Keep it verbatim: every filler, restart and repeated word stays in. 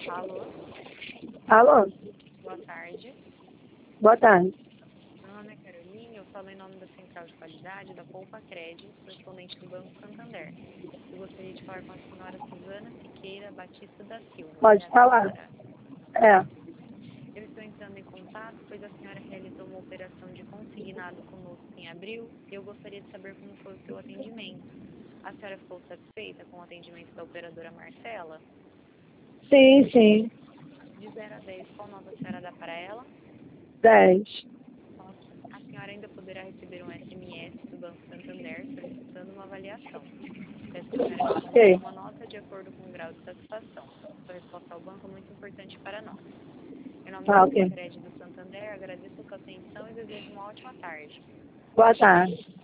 Alô, Alô? boa tarde. Boa tarde. Meu nome é Carolina, eu falo em nome da Central de Qualidade da Poupa Crédito, correspondente do Banco Santander. Eu gostaria de falar com a senhora Suzana Siqueira Batista da Silva. Pode É a falar. senhora. É. Eu estou entrando em contato, pois a senhora realizou uma operação de consignado conosco em abril e eu gostaria de saber como foi o seu atendimento. A senhora ficou satisfeita com o atendimento da operadora Marcela? Sim, sim. De zero a dez, qual nota a senhora dá para ela? dez. A senhora ainda poderá receber um S M S do Banco Santander solicitando uma avaliação. Peço que a senhora responda Ok. com uma nota de acordo com o grau de satisfação. Sua resposta ao banco é muito importante para nós. Em nome Ah, da ok. Crédito do Santander, agradeço a sua atenção e desejo uma ótima tarde. Boa tarde.